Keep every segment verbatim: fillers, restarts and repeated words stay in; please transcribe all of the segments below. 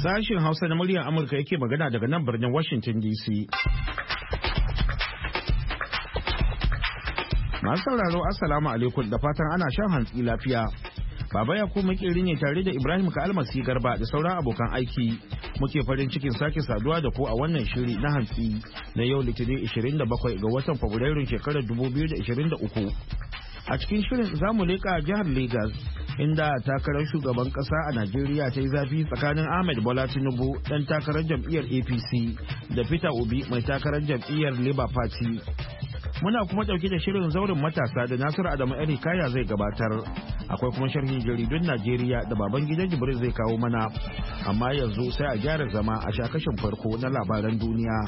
Sashen Hausa na muryar Amurka yake magana daga nan birnin Washington D C. Masu sauraro Assalamu alaikum da fatan ana shan hantsi lafiya. Baba ya kuma makeri ne tare da Ibrahim Kalmasi Garba da sauran abokan aiki. Muke farin cikin sake saduwa da ku a wannan shiri na hantsi na yau Litinin ishirin da bakwai ga watan Fabrairun shekarar dubu biyu da ishirin da uku. A cikin shirin za mu leƙa jihar Legas inda takarar shugaban ƙasa a Najeriya ta yi zafi tsakanin Ahmed Bola Tinubu ɗan takarar jam'iyyar A P C da Peter Obi mai takarar jam'iyyar Labour Party. Muna kuma ɗauke da shirin zaurin matasa da Nasiru Adamu Erikaya zai gabatar. Akwai kuma sharhin jaridun Najeriya da baban gidan Jibril zai kawo mana. Amma yanzu sai a gyara zama a shakashin farko na labaran duniya.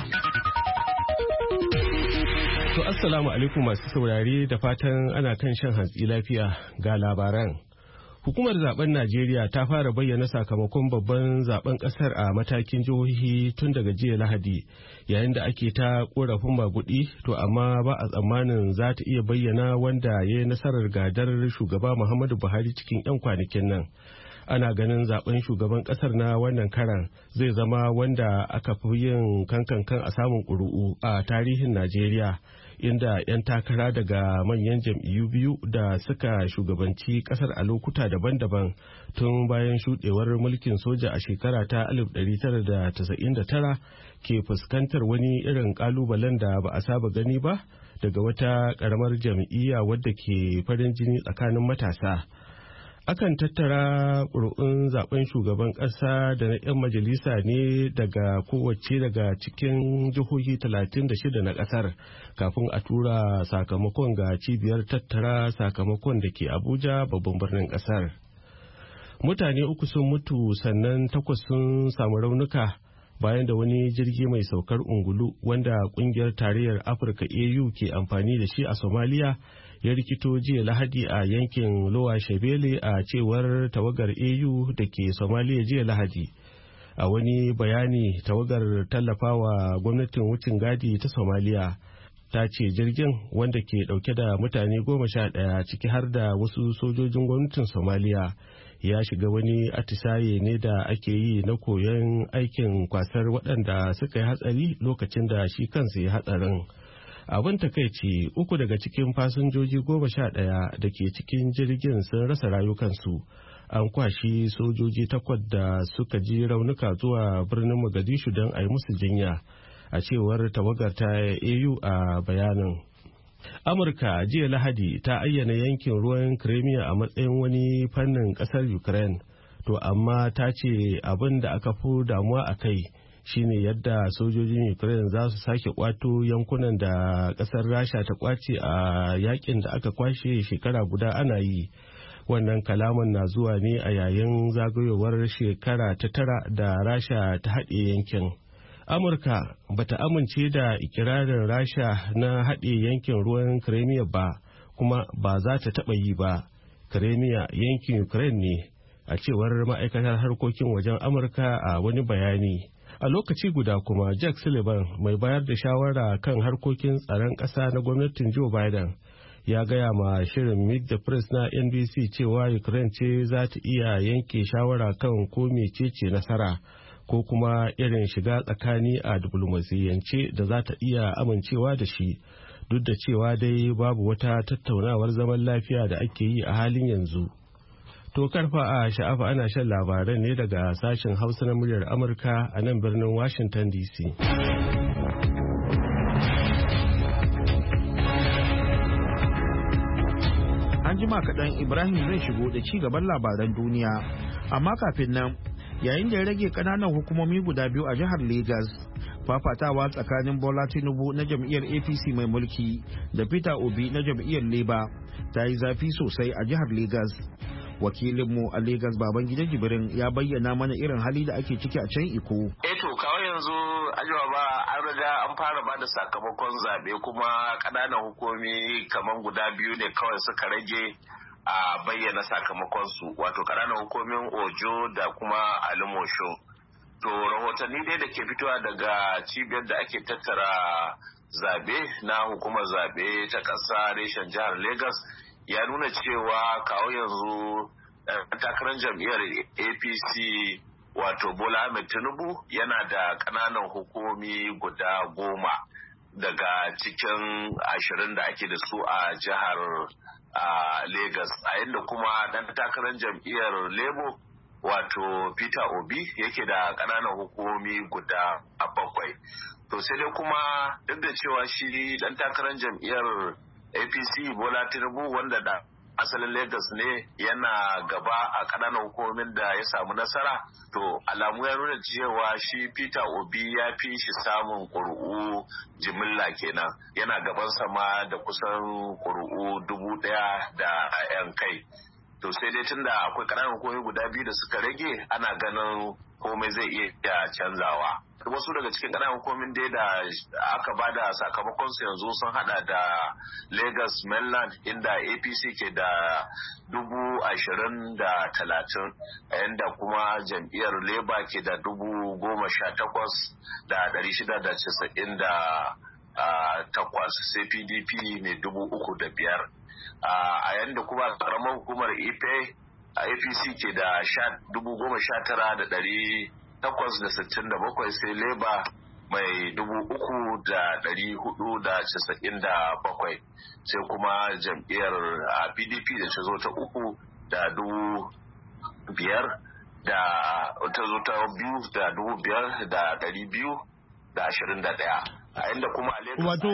To assalamu alaikum masu saurare da fatan ana kan shan hantsi lafiya ga labaran. Hukumar zaben Najeriya ta fara bayyana sakamakon babban zaben kasar a matakin jihohi tun daga jiya Lahadi yayin da ake ta korafin magudi to amma ba a tsammanin za ta iya bayyana wanda ya yi nasarar gadar shugaba Muhammadu Buhari cikin 'yan kwanakin nan. Ana ganin zaben shugaban kasar na wannan karan zai zama wanda aka fi yin kankankan a samun ƙuri'u a tarihin Najeriya. Inda 'yan takara daga manyan jam'iyyu biyu da suka shugabanci kasar a lokuta daban-daban tun bayan shudewar mulkin soja a shekara ta alif ɗari tara da casa'in da tara ke fuskantar wani irin kalubalen da ba a saba gani ba daga wata karamar jam'iyya wadda ke farin jini tsakanin matasa. Akan tattara ƙuri'un zaben shugaban ƙasa da na 'yan majalisa ne daga kowace daga cikin jihohi talatin da shida na ƙasar kafin a tura sakamakon ga cibiyar tattara sakamakon da ke Abuja babban birnin ƙasar. Mutane uku sun mutu sannan takwas sun samu raunuka bayan da wani jirgi mai saukar ungulu wanda ƙungiyar tarayyar Afirka A U ke amfani da shi a Somalia ya rikito jiya Lahadi a yankin Lower Shebele a cewar tawagar A U da ke Somalia jiya Lahadi. A wani bayani tawagar tallafawa gwamnatin wucin gadi ta Somalia ta ce jirgin wanda ke dauke da mutane goma sha ɗaya ciki har da wasu sojojin gwamnatin Somalia ya shiga wani atisaye ne da ake yi na koyon aikin kwasar waɗanda suka yi hatsari lokacin da shi kansa ya hatsarin. Abin takaici uku daga cikin fasinjoji goma sha ɗaya da ke cikin jirgin sun rasa rayukansu. An kwashi sojoji takwas da suka ji raunuka zuwa birnin Mogadishu don a yi musu jinya a cewar tawagar ta A U a bayanin. Amurka jiya Lahadi ta ayyana yankin ruwan Crimea a matsayin wani fannin kasar Ukraine, to amma ta ce abin da aka fi damuwa a kai shine yadda sojojin Ukraine za su sake kwato yankunan da kasar Rasha ta kwace a yakin da aka kwashe shekara guda ana yi. Wannan kalaman na zuwa ne a yayin zagayowar shekara ta tara da Rasha ta haɗe yankin. Amurka bata amince da ikirarin Rasha na haɗe yankin ruwan Crimea ba, kuma ba za ta taɓa yi ba. Crimea yankin Ukraine ne, a cewar ma'aikatar harkokin wajen Amurka a wani bayani. A lokaci guda kuma Jack Sullivan mai bayar da shawara kan harkokin tsaron ƙasa na gwamnatin Joe Biden ya gaya ma shirin Meet the Press na N B C cewa Ukraine ce za ta iya yanke shawara kan ko mecece nasara ko kuma irin shiga tsakani a diplomasiyance da za ta iya amincewa da shi, duk da cewa dai babu wata tattaunawar zaman lafiya da ake yi a halin yanzu. To karfa a sha'afa ana shan labaran ne daga sashen Hausa na muryar Amurka a nan birnin Washington D C. An jima kaɗan Ibrahim zai shigo da ci gaban labaran duniya, amma kafin nan yayin da ya rage ƙananan hukumomi guda biyu a jihar Legas, fafatawa tsakanin Bola Tinubu na jam'iyyar A P C mai mulki da Peter Obi na jam'iyyar Labour ta yi zafi sosai a jihar Legas. Wakilinmu a Legas Babangida Jibrin ya bayyana mana irin hali da ake ciki a can Iko. Eh to kawai yanzu ajiwa ba an riga an fara ba da sakamakon zabe kuma ƙananan hukumomi kamar guda biyu ne kawai suka rage a bayyana sakamakonsu, wato ƙananan hukumomin Ojo da kuma Alimosho. To rahotanni dai da ke fitowa daga cibiyar da ake tattara zabe na hukumar zabe ta ƙasa reshen jihar Legas ya nuna cewa kawo yanzu takarar jam'iyyar A P C wato Bola Ahmed Tinubu yana da ƙananan hukumomi guda goma daga cikin ashirin da ake da su a jihar Lagos, a inda kuma ɗan takarar jam'iyyar Labour wato Peter Obi yake da ƙananan hukumomi guda bakwai. To sai dai kuma duk da cewa shi ɗan takarar jam'iyyar A P C Bola Tinubu wanda da asalin Lagos ne yana gaba a ƙananan hukumomin da ya samu nasara, to alamu ya nuna cewa shi Peter Obi ya fi shi samun ƙuri'u jimilla kenan, yana gaban sama da kusan ƙuri'u dubu ɗaya da 'yan kai. To sai dai tunda akwai ƙananan hukumomi guda biyu da suka rage, ana ganin komai zai iya canzawa. Wasu daga cikin ƙananan hukumomin dai da aka bada sakamakon su yanzu sun hada da Lagos Mainland, inda A P C ke da dubu ashirin da talatin, inda kuma jam'iyyar Labour ke da dubu goma sha takwas da ɗari shida da casa'in da takwas, sai P D P mai dubu uku da biyar. A yanda kuma karamar hukumar Ife a A P C ke da dubu goma sha tara da ɗari takwas da sittin da bakwai, sai Labour mai dubu uku da ɗari hudu da casa'in da bakwai, sai kuma jam'iyyar P D P da ta zo ta uku da dubu biyar da ta zo ta biyu da dubu biyar da ɗari biyu da ashirin da ɗaya. A inda kuma a Lagos. Wato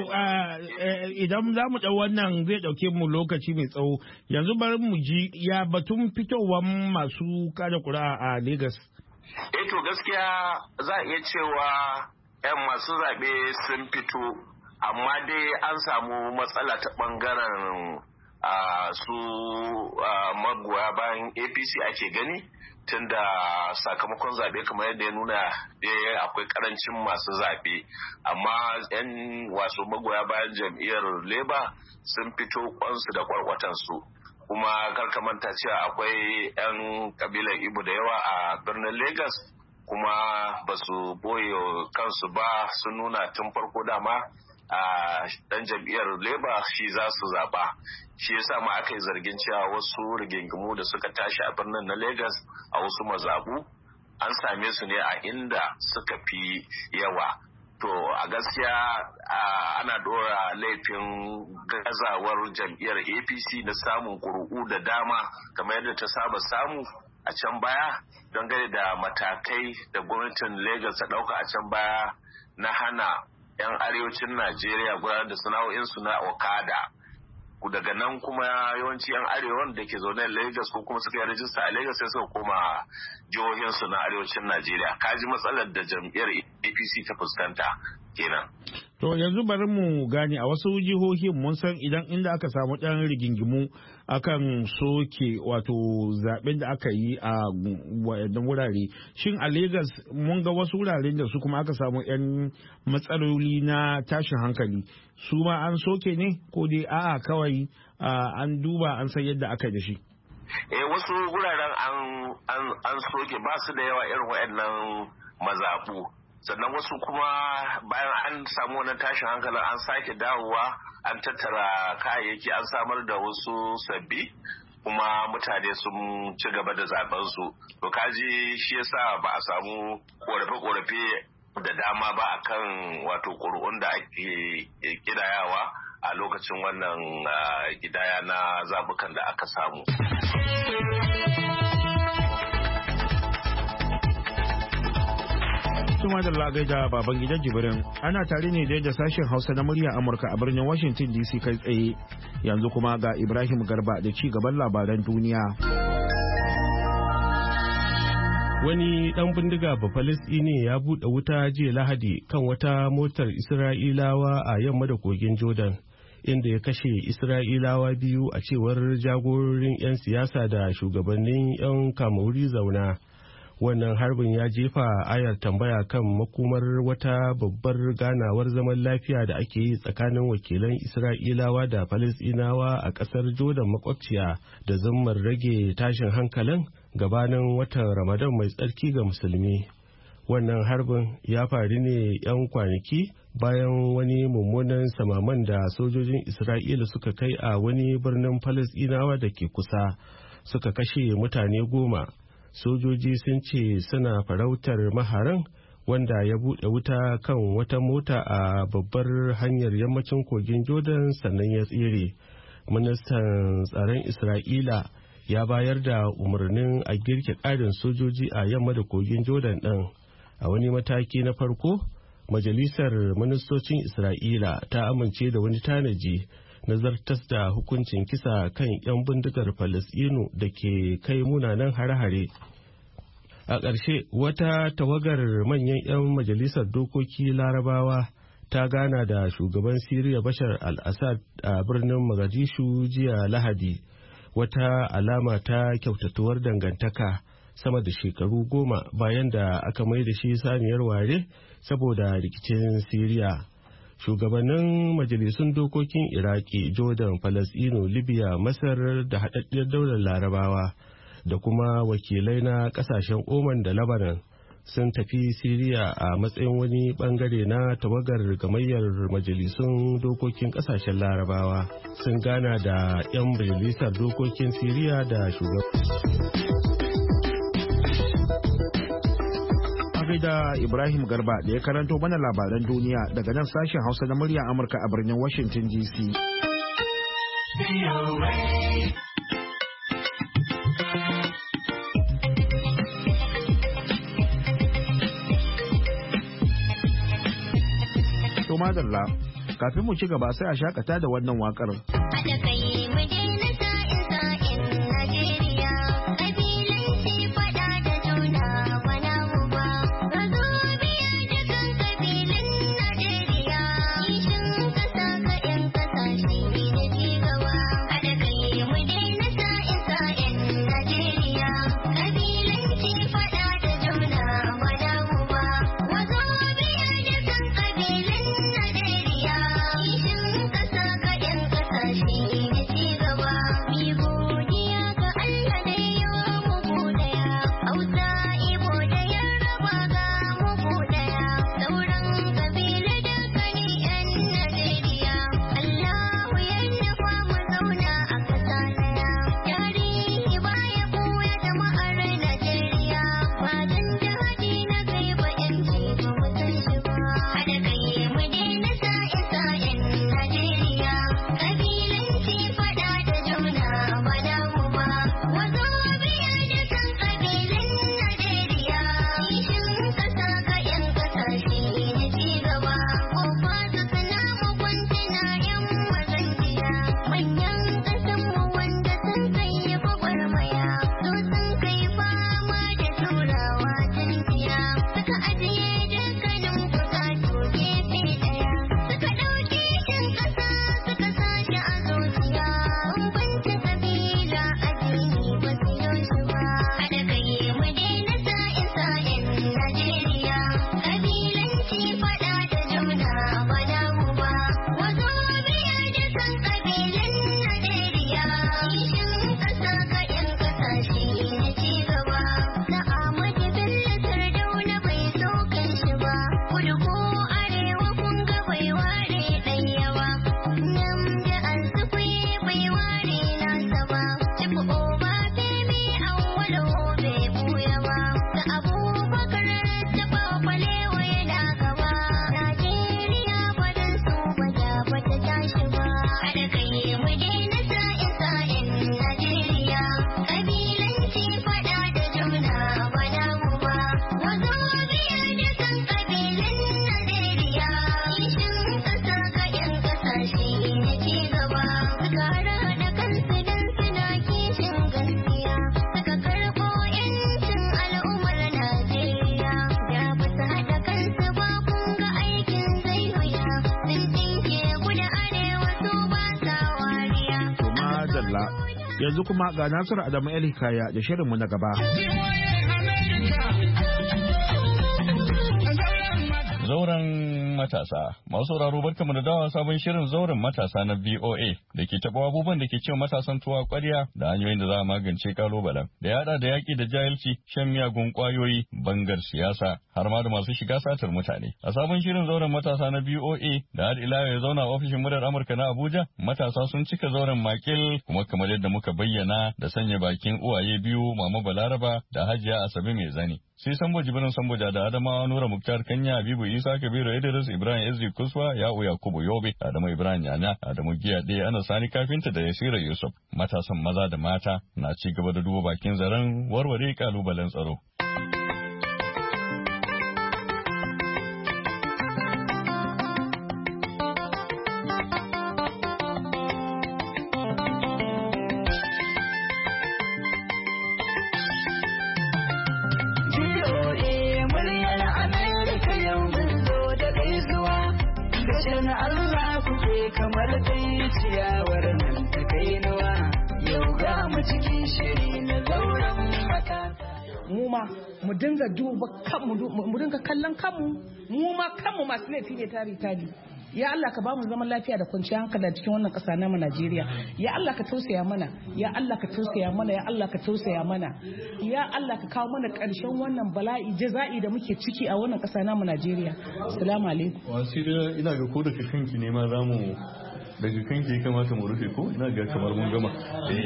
idan za mu ɗau wannan zai ɗauke mu lokaci mai tsawo, yanzu bari mu ji ya batun fitowar masu kada ƙuri'a a Lagos. Eh to gaskiya za a iya cewa 'yan masu zaɓe sun fito, amma dai an samu matsala ta ɓangaren su magoya bayan A P C ake gani, tunda sakamakon zaɓe kamar yadda ya nuna akwai karancin masu zaɓe, amma 'yan wasu magoya bayan jam'iyyar Labour sun fito kwansu da kwarkwatansu. Kuma karka manta cewa akwai 'yan kabilan Igbo da yawa a birnin Lagos, kuma ba su boye kansu ba, sun nuna tun farko dama a dan jam'iyyar Labour shi za su zaba. Shi yasa ma aka yi zargin cewa wasu rigingimu da suka tashi a birnin na Lagos a wasu mazabu an same su ne a inda suka fi yawa. To a gaskiya ana dora laifin gazawar jam'iyyar A P C na samun ƙuri'u da dama kamar yadda ta saba samu a can baya, don gane da matakai da gwamnatin Lagos ta ɗauka a can baya na hana 'yan arewacin Najeriya gudanar da sana'o'insu na Okada. Daga nan kuma yawanci 'yan arewan da ke zaune a Lagos ko kuma suka yi rajista a Lagos sai suka koma jihohinsu na arewacin Najeriya. Kaji matsalar da jam'iyyar A P C ta fuskanta kenan. To yanzu bari mu gane, a wasu jihohin mun san idan inda aka samu ɗan rigingimu akan soke wato zaben da aka yi a wayannan wurare. Shin a Lagos mun ga wasu wuraren da su kuma aka samu 'yan matsaloli na tashin hankali, su ma an soke ne ko dai a'a kawai an duba an san yadda aka da shi? Eh wasu wuraren an an soke, ba su da yawa irin wayannan mazaɓu. Sannan wasu kuma bayan an samu wani tashin hankalin an sake dawowa an tattara kayayyaki an samar da wasu sabbi, kuma mutane sun ci gaba da zaben su. To kaji shi yasa ba a samu korafe-korafe da dama ba akan wato ƙuri'un da ake kidayawa a lokacin wannan gidaya na zabukan da aka samu. Tuma da lagai da baban gidan Jibrin, ana tare ne da sashen Hausa na murya Amurka a birnin Washington D C kai tsaye. Yanzu kuma ga Ibrahim Garba da ci gaban labaran duniya. Wani ɗan bindiga Bafalistini ya buɗe wuta jiya Lahadi kan wata motar Isra'ilawa a yamma da kogin Jordan, inda ya kashe Isra'ilawa biyu a cewar jagororin 'yan siyasa da shugabannin 'yan kamuri zauna. Wannan harbin ya jefa ayar tambaya kan makomar wata babbar ganawar zaman lafiya da ake yi tsakanin wakilan Isra'ilawa da Falasɗinawa a ƙasar Jordan makwabciya da zummar rage tashin hankalin gabanin watan Ramadan mai tsarki ga musulmi. Wannan harbin ya faru ne 'yan kwanaki bayan wani mummunan samaman da sojojin Isra'ila suka kai a wani birnin Falasɗinawa da ke kusa, suka kashe mutane goma. sojoji sun ce suna farautar maharan wanda ya buɗe wuta kan wata mota a babbar hanyar yammacin kogin Jordan sannan ya tsere. Ministan tsaron Isra'ila ya bayar da umarnin a girke ƙarin sojoji a yamma da kogin Jordan ɗin. A wani mataki na farko, Majalisar Ministocin Isra'ila ta amince da wani tanaji na zartas da hukuncin kisa kan 'yan bindigar Falasɗinu da ke kai munanan hare-hare. A ƙarshe, wata tawagar manyan 'yan majalisar dokoki Larabawa ta gana da shugaban Siriya Bashar al-Assad a birnin Mogadishu jiya Lahadi, wata alama ta kyautatuwar dangantaka sama da shekaru goma bayan da aka mai da shi saniyar ware saboda rikicin Siriya. Shugabannin majalisun dokokin Iraki, Jordan, Falasɗinu, Libya, Masar da haɗaɗɗiyar daular Larabawa da kuma wakilai na ƙasashen Oman da Lebanon sun tafi Siriya a matsayin wani bangare na tawagar gamayyar majalisun dokokin ƙasashen Larabawa. Sun gana da 'yan majalisar dokokin Siriya da shugaban. da Ibrahim Garba da ya karanto mana labaran duniya daga nan sashen Hausa na murya Amurka a birnin Washington D C. To madalla, kafin mu ci gaba sai a shakata da wannan wakar. Yanzu kuma ga Nasiru Adamu El Hikaya da shirinmu na gaba. Zauren ra'ayin matasa. Masu sauraro barkamu da dawa sabon shirin zauren matasa na V O A da ke taɓa abubuwan da ke cewa matasan tuwa ƙwarya da hanyoyin da za a magance kalubalen. Da ya haɗa da yaƙi da jahilci, shan miyagun ƙwayoyi, bangar siyasa, har ma da masu shiga satar mutane. A sabon shirin zauren matasa na V O A da har ila ya zauna a ofishin muryar Amurka na Abuja, matasa sun cika zauren makil kuma kamar yadda muka bayyana da sanya bakin uwaye biyu Mama Balaraba da Hajiya Asabe mai zani. Sai Sambo Jibirin Samboja da Adamawa Nura Muktar Kanya Habibu Isa Kabiru Idris Ibrahim Ezri Kuswa Ya'u Yakubu Yobe Adamu Ibrahim Yana Adamu Giya ɗaya Ana Sani Kafinta da Yasira Yusuf. Matasan maza da mata na ci gaba da duba bakin zaren warware kalubalen tsaro. Kamar dai ciyawar nan ta kai nawa yau ga mu cikin shiri na zauren matasa. Mu ma mu dinga duba kanmu mu dinga kallon kanmu mu ma kanmu masu laifi ne tari tari. Ya Allah ka bamu zaman lafiya da kwanciyar hankali a cikin wannan ƙasa namu Najeriya. Ya Allah ka tausaya mana, ya Allah ka tausaya mana, ya Allah ka tausaya mana. Ya Allah ka kawo mana ƙarshen wannan bala'i jaza'i da muke ciki a wannan ƙasa namu Najeriya. Assalamu alaikum. Wasira ina ga ko da kanki ne ma zamu daga kanki ya kamata mu rufe ko ina ga kamar mun gama.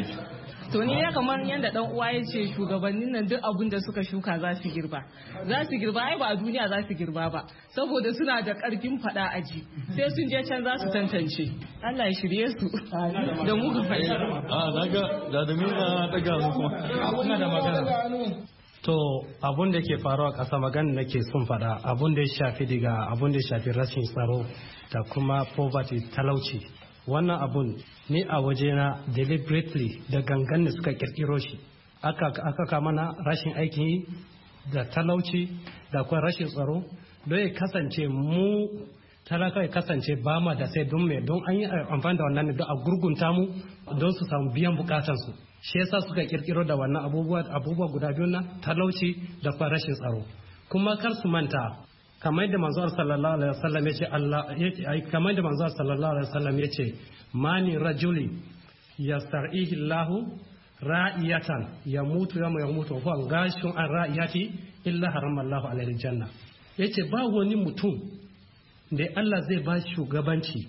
To ni ya kamar yadda dan uwa ya ce shugabannin nan duk abin da suka shuka za su girba. Za su girba ai ba a duniya za su girba ba saboda suna da karfin fada aji. Sai sun je can za su tantance. Allah ya shirye su. Da mu ga fahimta. Ah naga da da mina daga mu kuma. Ina da magana. To abun da ke faruwa ƙasa magana nake sun fada abun da ya shafi daga abun da ya shafi rashin tsaro da kuma poverty talauci. Wannan abun ni a wajena deliberately da gangan ne suka kirkiro shi aka kama na rashin aikin yi da talauci da kuma rashin tsaro don ya kasance mu talaka ya kasance ba ma da sai don mai don an yi amfani da wannan ne don a gurgunta mu don su samu biyan bukatansu shi yasa suka kirkiro da wannan abubuwa guda biyu na talauci da kuma rashin tsaro kuma kar su manta kamar da manzo sallallahu alaihi wasallam yace Allah kamar da manzo sallallahu alaihi wasallam yace mani rajuli yastar'ihi Allah ra'iyatan yamutu yawma yamutu fa gashun an ra'iyati illa harama Allah alaihi janna yace ba wani mutum da Allah zai ba shugabanci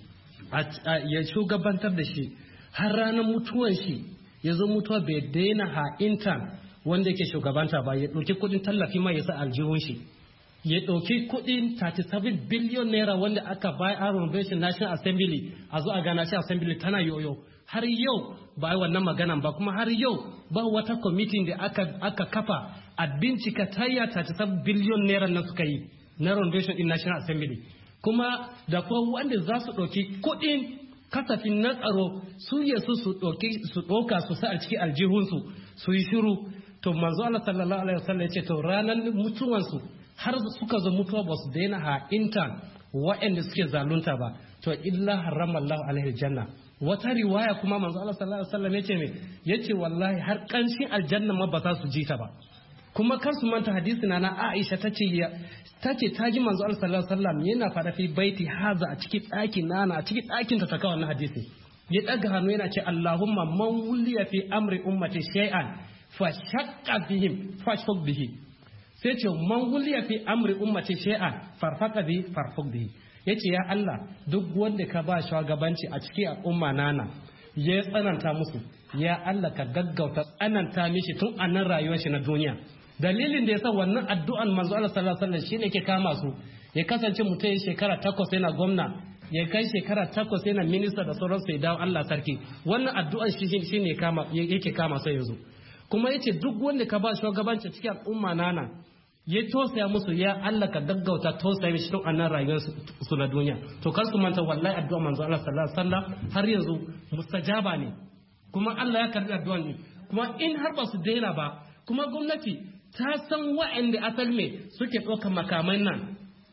ya shugabantar da shi har ranar mutuwan shi ya zo mutuwa bai daina ha'intan wanda yake shugabanta ba ya ɗauki kuɗin tallafi ma ya sa aljihun shi ya ɗauki kuɗin thirty-seven billion naira wanda aka bai a renovation National Assembly a zo a ga National Assembly tana yoyo har yau ba wannan maganan ba kuma har yau ba wata committee da aka aka kafa a bincika tayya thirty-seven billion naira nan suka yi na renovation in National Assembly kuma da kuma wanda za su ɗauki kuɗin kasafin na tsaro su yasu su ɗauki su ɗauka su sa a cikin aljihunsu su yi shiru to manzo Allah sallallahu alaihi wasallam ya ce to ranar mutuwansu har suka zo mutuwa ba su daina ha'inta waɗanda suke zalunta ba to illa harrama Allah alaihi janna wata riwaya kuma manzo Allah sallallahu alaihi wasallam yace me yace wallahi har kanshin aljanna ma ba za su ji ta ba kuma kar su manta hadisi na na Aisha tace ya tace ta ji manzo Allah sallallahu alaihi wasallam yana fada fi baiti haza a cikin ɗakin nana a cikin ɗakin ta ta kawo wannan hadisi ya daga hannu yana ce Allahumma man wuliya fi amri ummati shay'an fa shaqqa bihim fashfaq bihi sai ce man wuliya fi amri ummati shay'an farfaqa bi farfuq bihi yace ya Allah duk wanda ka ba shugabanci a cikin al'umma nana ya tsananta musu ya Allah ka gaggauta tsananta mishi tun a nan rayuwar shi na duniya dalilin da yasa wannan addu'an manzo Allah sallallahu alaihi wasallam shine yake kama su ya kasance mutum ya shekara takwas yana gwamna ya kai shekara takwas yana minista da sauransu ya dawo Allah sarki wannan addu'an shi shine kama yake kama su yanzu kuma yace duk wanda ka ba shugabanci cikin al'umma nana ya tosaya musu ya Allah ka gaggauta tosaya mishi tun annan rayuwar su na duniya to kar su manta wallahi addu'a manzo Allah sallallahu alaihi wasallam har yanzu mustajaba ne kuma Allah ya karbi addu'an ne kuma in har ba su daina ba kuma gwamnati ta san wa'anda asal me suke ɗaukar makamai nan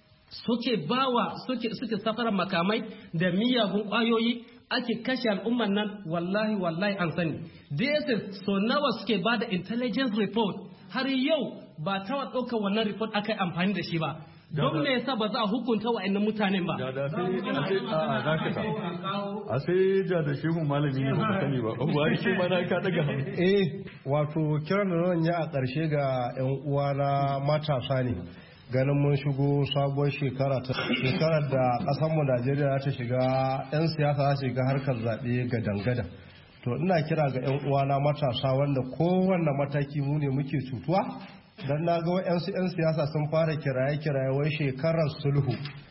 suke bawa suke suke safara makamai da miyagun ƙwayoyi ake kashe al'umman nan wallahi wallahi an sani D S S so nawa suke bada intelligence report har yau ba ta ɗaukar wannan report aka yi amfani da shi ba don me yasa ba za a hukunta wa'annan mutanen ba da da sai a dakata a sai da da shehu malami ne ba sani ba ba shi ma na ka daga hannu eh wato kiran da zan yi a ƙarshe ga yan uwa na matasa ne ganin mun shigo sabuwar shekara ta shekarar da ƙasar mu Najeriya ta shiga yan siyasa za su shiga harkar zaɓe ga dangada to ina kira ga yan uwa na matasa wanda kowanne mataki mu ne muke cutuwa dan na ga wa'yansu 'yan siyasa sun fara kiraye-kiraye wai shekarar sulhu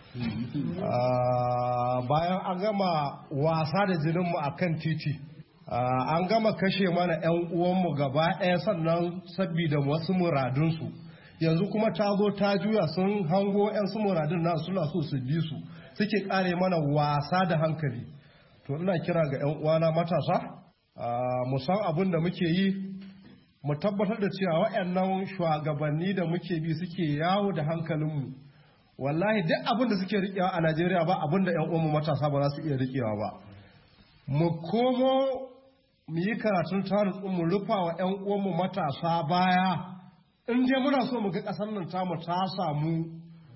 bayan an gama wasa da jininmu a kan titi an gama kashe mana 'yan uwanmu gaba ɗaya sannan sabida wasu muradunsu yanzu kuma ta zo ta juya sun hango 'yan su muradun na suna so su bi su suke kare mana wasa da hankali to ina kira ga 'yan uwana matasa mu san abin da muke yi mu tabbatar da cewa waɗannan shugabanni da muke bi suke yawo da hankalinmu wallahi duk abin da suke riƙewa a Najeriya ba abin da ƴan uwanmu matasa ba za su iya riƙewa ba mu komo mu yi karatun tarihin mu rufa wa ƴan uwanmu matasa baya in dai muna so mu ga ƙasar nan tamu ta samu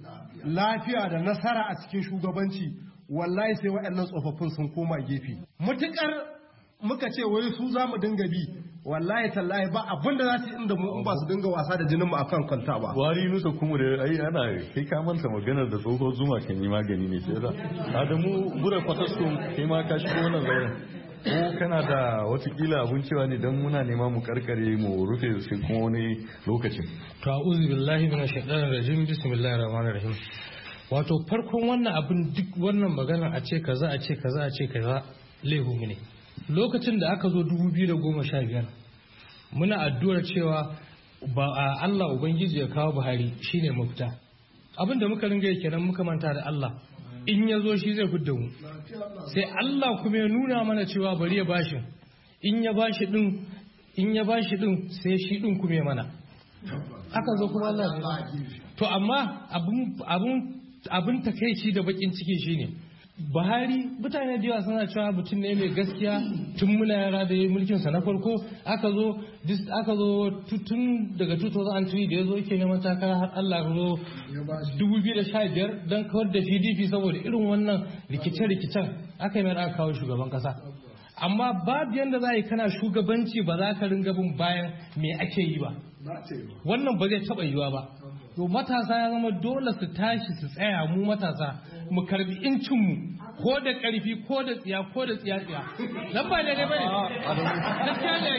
lafiya da nasara a cikin shugabanci wallahi sai waɗannan tsofaffin sun koma gefe mutukar muka ce wai su za mu dinga bi wallahi tallahi ba abin da za su inda mu in ba su dinga wasa da jinin mu akan kwanta ba wari nusa kuma da ai ana kai ka manta maganar da tsoho zuma kan yi magani ne sai da Adamu bura fataskun kai ma ka shigo wannan zauren ko kana da watakila abun cewa ne dan muna nema mu karkare mu rufe shi kuma wani lokacin to a'udhu billahi minash shaitanir rajim bismillahir rahmanir rahim wato farkon wannan abin duk wannan magana a ce kaza a ce kaza a ce kaza lehu ne lokacin da aka zo dubu biyu da goma sha biyar muna addu'ar cewa ba a Allah Ubangiji ya kawo Buhari shine mafita abinda muka ringa kenan muka manta da Allah in ya zo shi zai fidda mu sai Allah kuma ya nuna mana cewa bari ya bashi in ya bashi din in ya bashi din sai shi din kuma ya mana aka zo kuma Allah to amma abun abun abun takeici da bakin ciki shine Buhari mutane da yawa suna cewa mutum ne mai gaskiya tun muna yara da yayi mulkin sa na farko aka zo aka zo tun daga two thousand three da yazo yake neman takara har Allah ya zo dubu biyu da sha biyar dan kawar da P D P saboda irin wannan rikice-rikicen aka yi mai aka kawo shugaban kasa amma babu yanda za yi kana shugabanci ba za ka ringa bin bayan me ake yi ba wannan ba zai taba yiwa ba to matasa ya zama dole su tashi su tsaya mu matasa mu karbi incin mu ko da karfi ko da tsiya ko da tsiya tsiya dan ba da ne bane gaskiya ne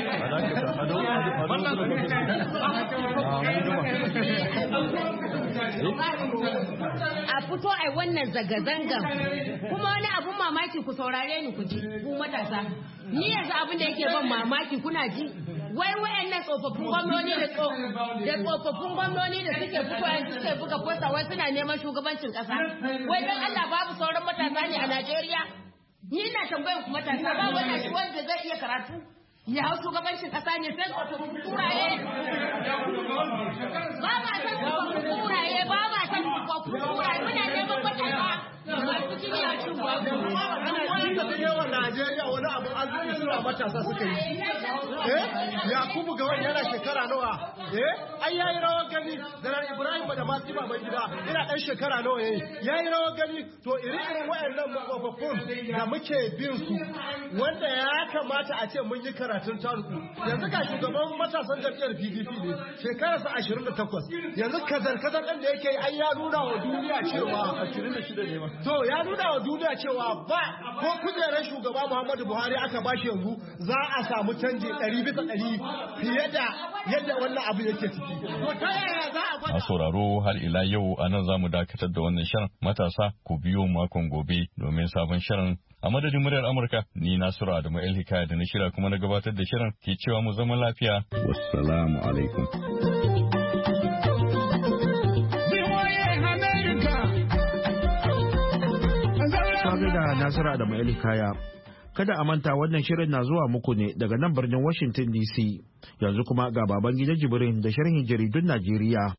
a fito ai wannan zanga-zangan kuma wani abun mamaki ku saurare ni ku ji ku matasa ni yanzu abin da yake ban mamaki kuna ji wai wayannan tsofaffin gwamnoni da da tsofaffin gwamnoni da suke fitowa suke buga posta wai suna neman shugabancin kasa wai dan Allah babu sauran matasa ne a Najeriya ni ina tambayar ku matasa ba wannan shi wanda zai iya karatu ya hau shugabancin kasa ne sai tsofaffin kuraye ba ma san tsofaffin kuraye ba ma san tsofaffin kuraye muna neman matasa masu kimiyya cin babu ana jinka da yawan Najeriya wani abu arziki suna matasa suka yi eh Yakubu ga wani yana shekara nawa eh ai yayi rawar gani da Ibrahim da Mati baban gida ina dan shekara nawa yayi yayi rawar gani to iri-irin wayannan tsofaffin da muke bin su wanda ya kamata a ce mun yi karatun taruku yanzu ga shugaban matasan jam'iyyar P D P ne shekararsa ashirin da takwas yanzu kazar-kazar ɗin da yake ai ya nuna wa duniya cewa ashirin da shida ne ma to ya nuna wa duniya cewa ba ko kujerar shugaba Muhammadu Buhari aka bashi yanzu za a samu canji ɗari bisa ɗari fiye da yadda wannan abu yake ciki. To ta yaya za a gwada? A sauraro har ila yau a nan za mu dakatar da wannan shirin matasa ku biyo makon gobe domin sabon shirin. A madadin muryar Amurka ni Nasiru Adamu El Hikaya da na shirya kuma na gabatar da shirin ke cewa mu zama lafiya. Wassalamu alaikum. da Nasiru Adamu El Hikaya. Kada a manta wannan shirin na zuwa muku ne daga nan birnin Washington D C. Yanzu kuma ga baban gida Jibrin da sharhin jaridun Najeriya.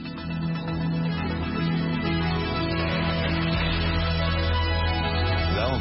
fara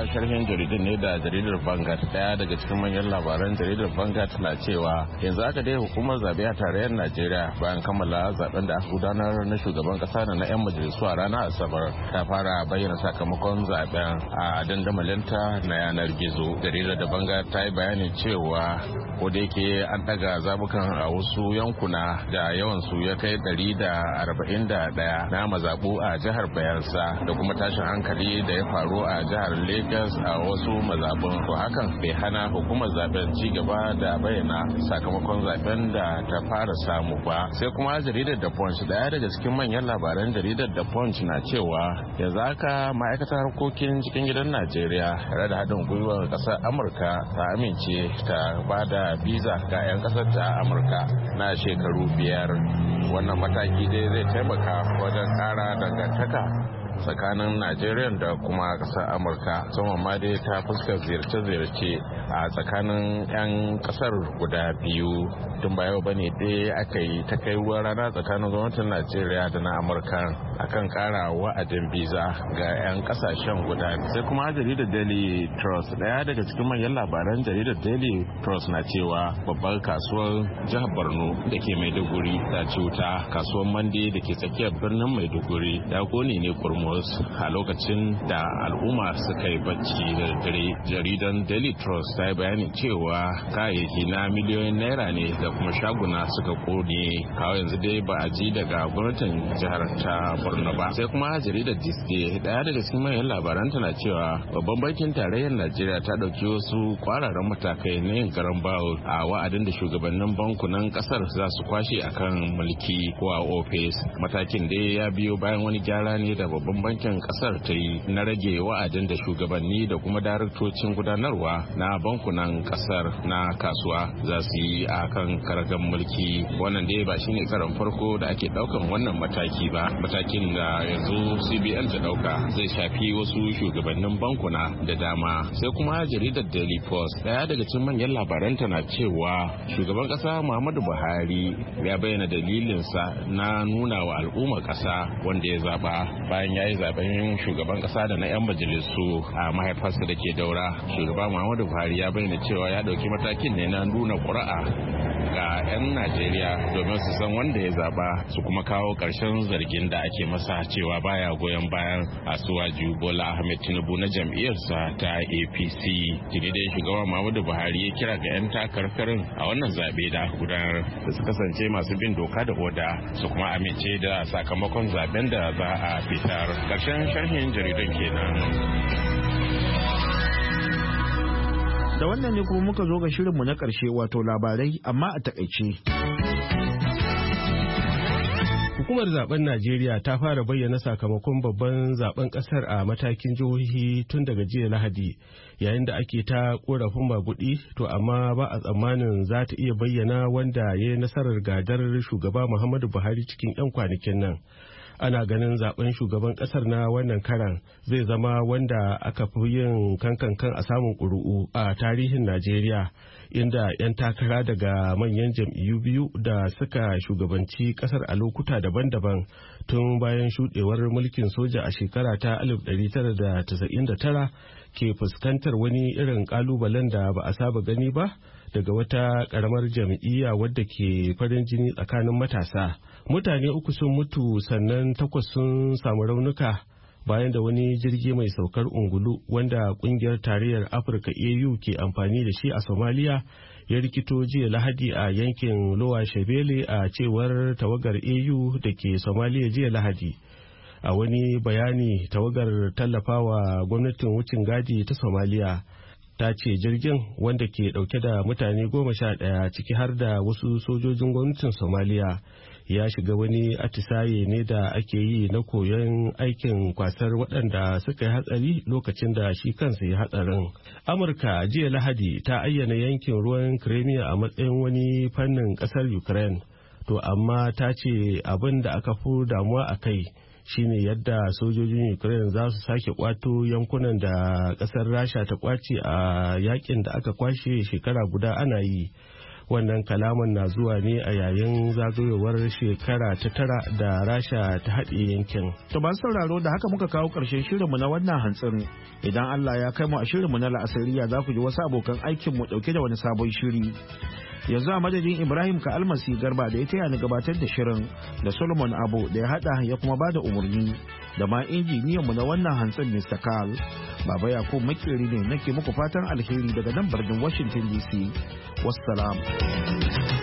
sharhin jaridun ne da jaridar Vanguard. Daya daga cikin manyan labaran jaridar Vanguard na cewa yanzu aka dai hukumar zabe a tarayyar Najeriya bayan kammala zaben da aka gudanar na shugaban kasa da na 'yan majalisu a ranar Asabar ta fara bayyana sakamakon zaben a dandamalinta na yanar gizo. Jaridar da Vanguard ta yi bayanin cewa ko da yake an daga zabukan a wasu yankuna da yawan su ya kai ɗari da arba'in da ɗaya na mazabu a jihar Bayelsa da kuma tashin hankali da ya faru a jihar Lagos a wasu mazabun, to hakan bai hana hukumar zaben ci gaba da bayyana sakamakon zaben da ta fara samu ba. Sai kuma jaridar da Punch, daya daga cikin manyan labaran jaridar da Punch na cewa yanzu haka ma'aikatar harkokin cikin gidan Najeriya tare da haɗin gwiwar ƙasar Amurka ta amince ta ba da biza ga 'yan ƙasar ta Amurka na shekaru biyar. Wannan mataki dai zai taimaka wajen ƙara dangantaka tsakanin Najeriya da kuma ƙasar Amurka, musamman ma dai ta fuskar ziyarce-ziyarce a tsakanin 'yan ƙasar guda biyu. Tun ba yau bane dai aka yi ta kai ruwan rana tsakanin gwamnatin Najeriya da na Amurka akan ƙara wa'adin biza ga 'yan ƙasashen guda. Sai kuma jaridar Daily Trust, daya daga cikin manyan labaran jaridar Daily Trust na cewa babbar kasuwar jihar Borno da ke Maiduguri ta cuta. Kasuwar Mande da ke tsakiyar birnin Maiduguri ya kone ne kurmus a lokacin da al'umma suka yi bacci da dare. Jaridan Daily Trust ta yi bayanin cewa kayayyaki na miliyoyin naira ne da kuma shaguna suka kone. Kawo yanzu dai ba a ji daga gwamnatin jihar ta Borno ba. Sai kuma jaridar Disney, daya daga cikin manyan labaran tana cewa babban bankin tarayyar Najeriya ta dauki wasu kwararan matakai na yin garan bawul a wa'adin da shugabannin bankunan kasar za su kwashe akan mulki ko a ofis. Matakin dai ya biyo bayan wani gyara ne da babban bankin kasar ta yi na rage wa'adin da shugabanni da kuma daraktocin gudanarwa na bankunan kasar na kasuwa za su yi a kan karagan mulki. Wannan dai ba shine karan farko da ake daukan wannan mataki ba. Matakin da yanzu C B N ta dauka zai shafi wasu shugabannin bankuna da dama. Sai kuma jaridar Daily Post, daya daga cikin manyan labaranta na cewa shugaban kasa Muhammadu Buhari ya bayyana dalilinsa na nuna wa al'ummar kasa wanda ya zaba bayan ya yi zaben shugaban kasa da na 'yan majalisu a mahaifarsa da ke Daura. Shugaba Muhammadu Buhari ya bayyana cewa ya dauki matakin ne na nuna ƙuri'a ga 'yan Najeriya domin su san wanda ya zaba su kuma kawo ƙarshen zargin da ake masa cewa baya goyon bayan Asuwaju Bola Ahmed Tinubu na jam'iyyarsa ta A P C. Tuni dai shugaban Muhammadu Buhari ya kira ga 'yan takarkarin a wannan zabe da gudanar da su kasance masu bin doka da oda su kuma amince da sakamakon zaben da za a fitar. Ƙarshen sharhin jaridan kenan. Da wannan ne kuma muka zo ga shirinmu na ƙarshe wato labarai amma a takaice. Hukumar zaben Najeriya ta fara bayyana sakamakon babban zaben kasar a matakin jihohi tun daga jiya Lahadi, yayin da ake ta korafin magudi, to amma ba a tsammanin za ta iya bayyana wanda ya yi nasarar gadar shugaba Muhammadu Buhari cikin 'yan kwanakin nan. Ana ganin zaben shugaban kasar na wannan karan zai zama wanda aka fi yin kankankan a samun ƙuri'u a tarihin Najeriya, inda 'yan takara daga manyan jam'iyyu biyu da suka shugabanci kasar a lokuta daban-daban tun bayan shuɗewar mulkin soja a shekara ta alif ɗari tara da casa'in da tara ke fuskantar wani irin ƙalubalen da ba a saba gani ba daga wata ƙaramar jam'iyya wadda ke farin jini tsakanin matasa. Mutane uku sun mutu sannan takwas sun samu raunuka bayan da wani jirgi mai saukar ungulu wanda kungiyar tarayyar Afirka A U ke amfani da shi a Somalia ya rikito jiya Lahadi a yankin Lower Shebele, a cewar tawagar A U da ke Somalia jiya Lahadi. A wani bayani, tawagar tallafawa gwamnatin wucin gadi ta Somalia ta ce jirgin, wanda ke dauke da mutane goma sha ɗaya ciki har da wasu sojojin gwamnatin Somalia, ya shiga wani atisaye ne da ake yi na koyon aikin kwasar waɗanda suka yi hatsari lokacin da shi kansa ya hatsarin. Amurka jiya Lahadi ta ayyana yankin ruwan Crimea a matsayin wani fannin ƙasar Ukraine, to amma ta ce abin da aka fi damuwa a kai shine yadda sojojin Ukraine za su sake kwato yankunan da ƙasar Rasha ta kwace a yakin da aka kwashe shekara guda ana yi. wannan kalaman na zuwa ne a yayin zagayowar shekara ta tara da rasha ta haɗe yankin. To ba sauraro da haka muka kawo ƙarshen shirinmu na wannan hantsin. Idan Allah ya kai mu a shirinmu na la'asariya za ku ji wasu abokan aikinmu ɗauke da wani sabon shiri. Yanzu a madadin Ibrahim ka almasi garba da ya taya ni gabatar da shirin da Solomon Abo da ya haɗa ya kuma ba da umarni da ma injiniyanmu na wannan hantsin mister Carl. Baba Yakubu makeri ne nake muku fatan alheri daga nan birnin Washington D C. Wassalam.